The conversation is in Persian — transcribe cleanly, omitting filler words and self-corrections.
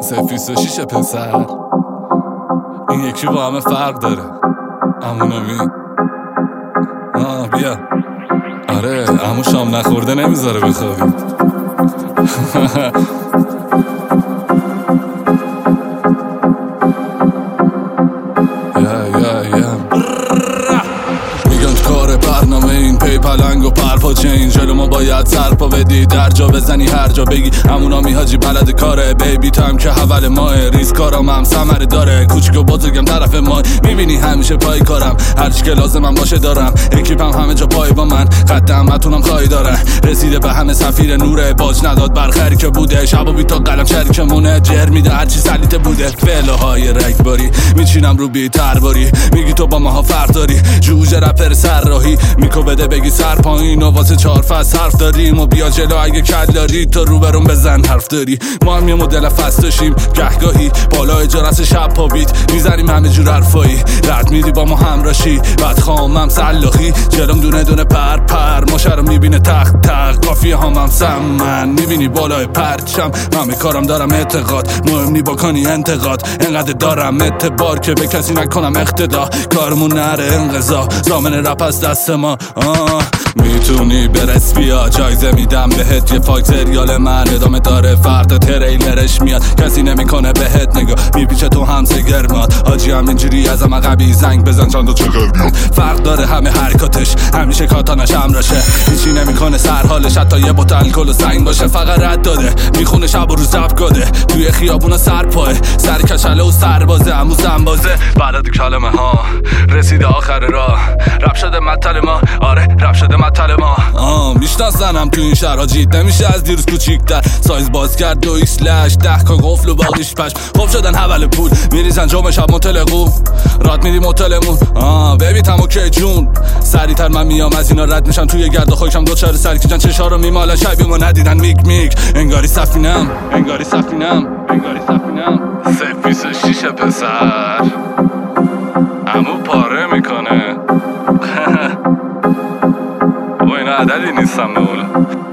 326 پسر، این یکی با همه فرق داره. عمونامی بیا. آره عمو شام نخورده نمیذاره بخوابی. میگن کار برنامه این پی پلنگ و پرپاچه این جلو ما باید سرپا بدی، در جا بزنی هر جا بگی همونامی حاجی بلد کاره. بیبی تایم که حول ماه، ریسک کارام هم ثمره داره. کوچیک و بزرگم طرف ما، میبینی همیشه پای کارم، هرچی که لازمم باشه دارم. اکیپم همه جا پای با من، خط همتونم خواهی داره. رسیده به همه سفیر نوره، باج نداد برخری که بوده. شب و بی تا قلم شریکمونه، جر میده هرچی سلیته بوده. فعلهای رگباری میچینم رو بی ترباری، میگی تو با ماها فرق داری. جوجه رپر سر راهی میکو بده بگی سر پایین و واسه 4 فصل حرف داریم. و بیا جلو اگه کلاری تو رو برون بزن حرف داری. ما هم یه مدل فست داشتیم گهگاهی، بالا جرس شب پا بیت میزنیم همه جور حرفایی. رد میدی با ما همراشی، بعد خامم سلاخی جلوم دونه دونه پر ماشه رو میبینه تق قافیه هم سمن میبینی بالای پرچم. همه کارم دارم اعتقاد، مهم نی با کنی انتقاد. انقدر دارم اعتبار که به کسی نکنم اقتدا. کارمون نره انقضا، زامن رپ از دست ما. میتونی برس بیا، جایزه میدم بهت. یه فاک سریال من ادامه داره، فردا تریلرش میاد. کسی نمیکنه بهت نگاه، میپیچه تو همسه گرمات. حاجی هم اینجوری ازم عقبی، زنگ بزن چند تا چگر میاد. فرق داره همه حرکاتش، همیشه کاتانش همراشه. هیچی نمیکنه سر حالش، حتی یه بوتل الکل و سنگ باشه. فقط رد داده میخونه شب و روز زب کاده. توی خیابونا سر پای، سر کچله و سربازه. عمو زنبازه بعد کلمه ها رسیده آخر راه. رپ شده مطل ما، آره رپ شده مطل ما. میشناسنم تو این شهر حاجی، نمیشه از دیروز کوچیک‌تر. سایز باز کرد 2x10 کا قفل و باقیش پش. خوب شدن حول پول میریزن جمعه شب متلقو. راد میدیم متلمون بیبی تمو که جون. سریعتر من میام از اینا رد میشم، توی گرد و خاکم دوچار سرکیجن. چشا رو میمالن شبیه ما ندیدن میک انگاری سفینم 326 پسر، عمو پاره میکنه. و اینا عددی نیستم به اولا.